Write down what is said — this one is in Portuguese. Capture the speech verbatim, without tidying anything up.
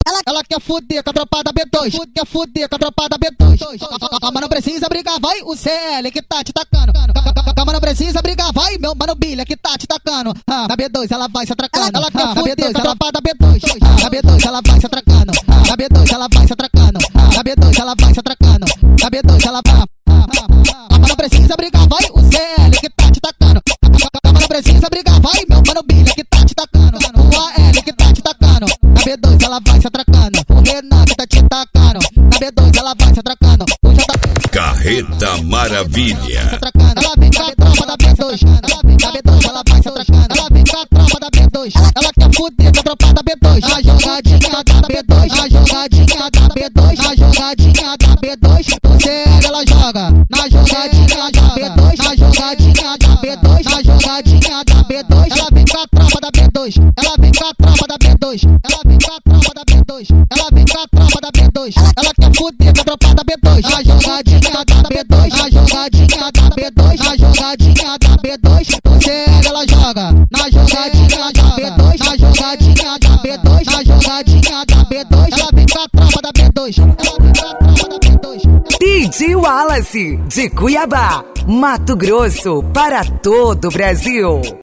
Ela, ela quer fuder com a tropa da B dois, quer fuder com a tropa da B dois. Calma, não precisa brigar, vai o C L que tá te tacando. Calma, não precisa brigar, vai meu mano Bilha que tá te tacando. Na B dois ela vai se atracando. Ela quer fuder com a tropa da B dois. Na B dois ela vai se atracando. Na B dois ela vai se atracando. Na B dois ela vai se atracando. Na B dois ela vai. Calma, não precisa brigar, vai o C L que tá te tacando. Calma, não precisa brigar, vai meu mano Bilha que tá te tacando. O A L que tá te tacando. Na B dois ela vai se atracando. O Renan que tá te tacando. Na B dois ela vai se atracando. O J Carreta Maravilha. Ela vem com a tropa da B dois. Ela vem com a B dois, ela vai se atracando. Ela vem com a tropa da B dois. Ela quer fuder com a tropa da B dois. A jogadinha da B dois. A jogadinha da B dois. A jogadinha da B dois. O C L ela joga. Na jogadinha da B dois. Na jogadinha da B dois. Na jogadinha da B dois. Ela vem com a tropa da B dois. Ela vem com a tropa da B dois. Ela vem com a tropa da B dois. Ela vem com a tropa da B dois. Ela quer fuder com a tropa da B dois. A jogadinha da B dois. A jogadinha da B dois. A jogadinha da B dois. O C L ela joga. Na jogadinha da B dois. Na jogadinha da B dois. Na jogadinha da B dois. Ela vem com a tropa da B dois. Ela vem com a tropa da B dois. D J Wallace, de Cuiabá, Mato Grosso, para todo o Brasil.